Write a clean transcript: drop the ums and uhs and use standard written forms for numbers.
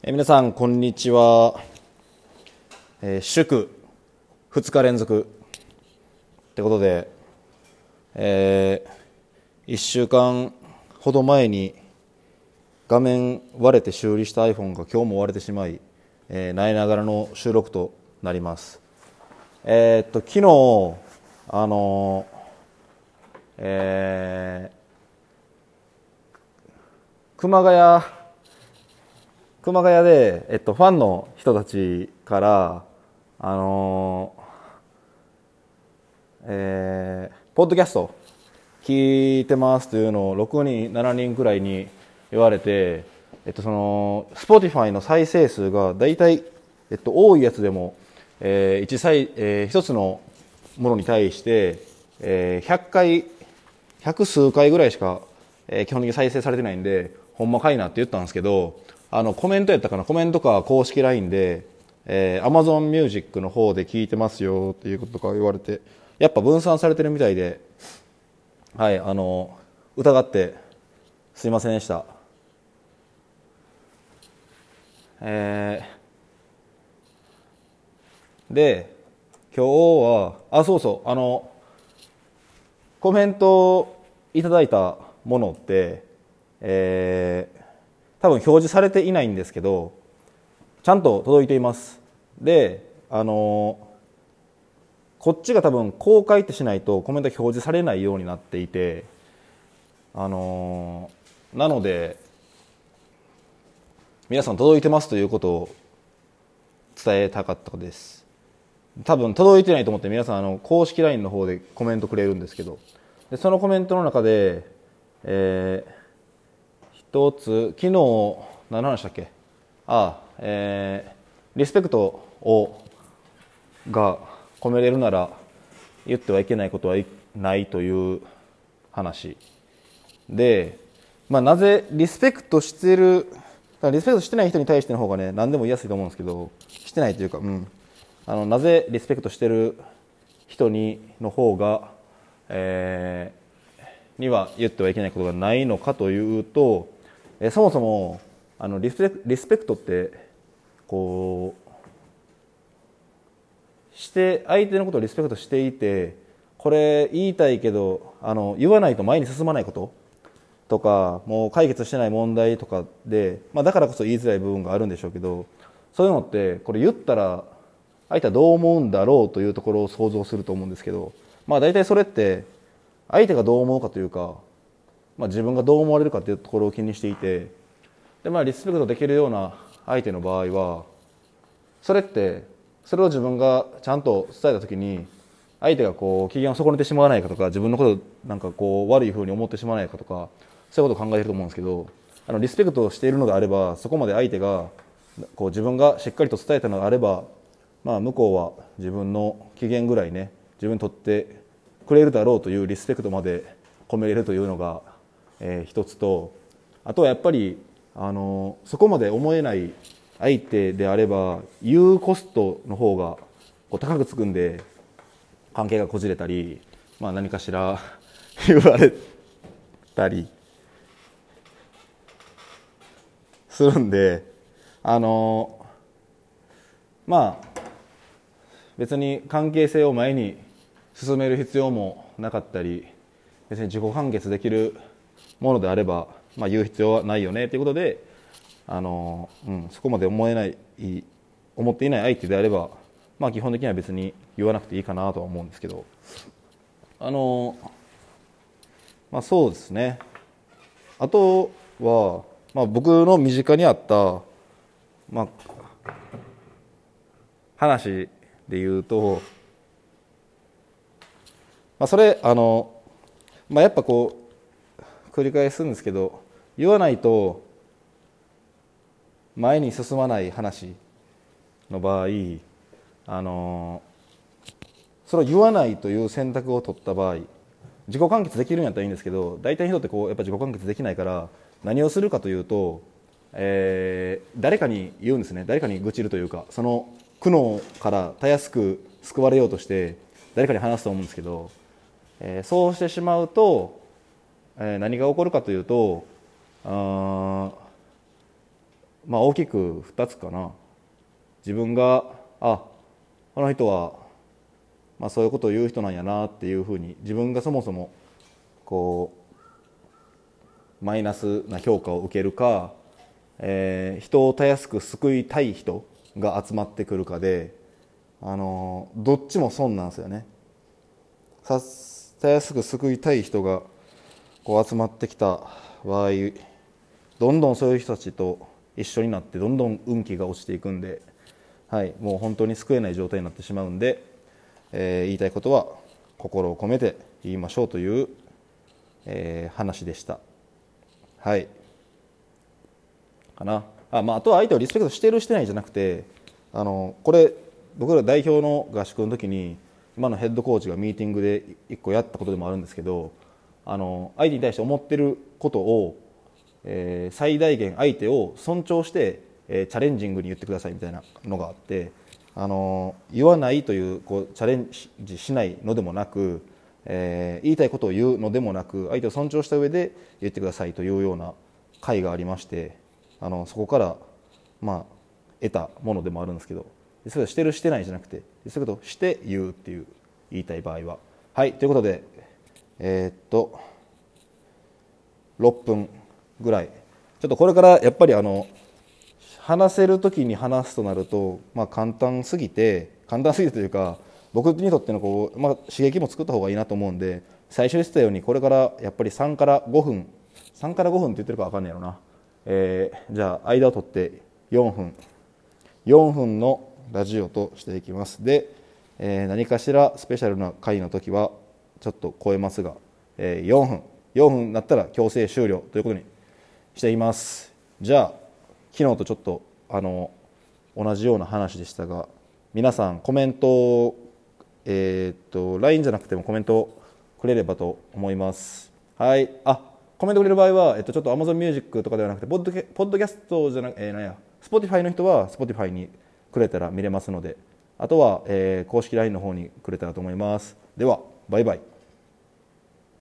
皆さんこんにちは。祝2日連続ってことで、1週間ほど前に画面割れて修理した iPhone が今日も割れてしまい、萎えながらの収録となります。昨日熊谷で、ファンの人たちからポッドキャスト聞いてますというのを6人7人くらいに言われて、Spotify の再生数がだいたい多いやつでも、一つのものに対して100数回ぐらいしか、基本的に再生されてないんで、ほんまかいなって言ったんですけど、コメントやったかな、コメントか公式 LINE で、Amazon Music の方で聞いてますよっていうこととか言われて、やっぱ分散されてるみたいで、はい、疑ってすいませんでした。で、今日はそうそう、コメントいただいたものって、多分表示されていないんですけど、ちゃんと届いています。で、こっちが多分公開ってしないとコメント表示されないようになっていて、なので皆さん届いてますということを伝えたかったです。多分届いてないと思って皆さん公式 LINE の方でコメントくれるんですけど、でそのコメントの中で、一つ昨日何の話だっけ、リスペクトが込めれるなら言ってはいけないことはないという話で、なぜリスペクトしてない人に対しての方がね、何でも言いやすいと思うんですけど、してないというか、なぜリスペクトしてる人の方が、には言ってはいけないことがないのかというと、そもそもリスペクトってこうして相手のことをリスペクトしていて、これ言いたいけど言わないと前に進まないこととか、もう解決してない問題とかで、だからこそ言いづらい部分があるんでしょうけど、そういうのってこれ言ったら相手はどう思うんだろうというところを想像すると思うんですけど、大体それって相手がどう思うかというか、自分がどう思われるかというところを気にしていて、でリスペクトできるような相手の場合は、それを自分がちゃんと伝えた時に、相手が機嫌を損ねてしまわないかとか、自分のこと悪い風に思ってしまわないかとか、そういうことを考えてると思うんですけど、リスペクトをしているのであれば、そこまで相手が自分がしっかりと伝えたのであれば、向こうは自分の機嫌ぐらいね、自分にとってくれるだろうというリスペクトまで込めれるというのが、一つと、あとはやっぱりそこまで思えない相手であれば、言うコストの方が高くつくんで、関係がこじれたり、何かしら言われたりするんで、別に関係性を前に進める必要もなかったり、別に自己完結できるものであれば、言う必要はないよねということで、そこまで思っていない相手であれば、基本的には別に言わなくていいかなとは思うんですけど、そうですね。あとは、僕の身近にあった、話で言うと、それやっぱ繰り返すんですけど、言わないと前に進まない話の場合、それを言わないという選択を取った場合、自己完結できるんやったらいいんですけど、大体の人ってやっぱ自己完結できないから、何をするかというと、誰かに言うんですね。誰かに愚痴るというか、その苦悩からたやすく救われようとして誰かに話すと思うんですけど、そうしてしまうと、何が起こるかというと、 まあ大きく2つかな。自分がこの人はまあそういうことを言う人なんやなっていうふうに自分がそもそもこうマイナスな評価を受けるか、人をたやすく救いたい人が集まってくるかで、どっちも損なんですよね。たやすく救いたい人がこう集まってきた場合、どんどんそういう人たちと一緒になってどんどん運気が落ちていくんで、はい、もう本当に救えない状態になってしまうんで、言いたいことは心を込めて言いましょうという、話でした。はいかな。あとは相手をリスペクトしてるしてないじゃなくて、これ僕ら代表の合宿の時に今のヘッドコーチがミーティングで一個やったことでもあるんですけど、相手に対して思ってることを、最大限相手を尊重して、チャレンジングに言ってくださいみたいなのがあって、言わないという、チャレンジしないのでもなく、言いたいことを言うのでもなく、相手を尊重した上で言ってくださいというような会がありまして、そこから、得たものでもあるんですけど、それをしてるしてないじゃなくて、そういうことをして言うっていう言いたい場合は。はい、ということで6分ぐらい、ちょっとこれからやっぱり話せる時に話すとなると、簡単すぎてというか、僕にとっての刺激も作った方がいいなと思うんで、最初に言ってたようにこれからやっぱり3から5分って言ってるか分かんないやろな、じゃあ間を取って4分のラジオとしていきます。で、何かしらスペシャルな回の時はちょっと超えますが、4分になったら強制終了ということにしています。じゃあ昨日とちょっと同じような話でしたが、皆さんコメントをLINE じゃなくてもコメントをくれればと思います。はい、コメントくれる場合は、ちょっと Amazon Music とかではなくてポッドキャストじゃなくて、Spotify の人は Spotify にくれたら見れますので、あとは、公式 LINE の方にくれたらと思います。ではバイバイ。